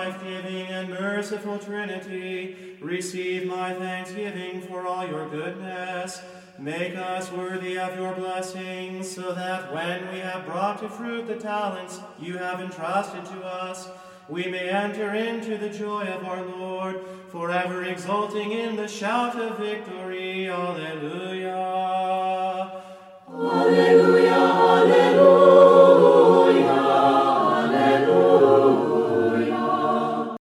life-giving and merciful Trinity, receive my thanksgiving for all your goodness. Make us worthy of your blessings, so that when we have brought to fruit the talents you have entrusted to us, we may enter into the joy of our Lord, forever exulting in the shout of victory. Alleluia.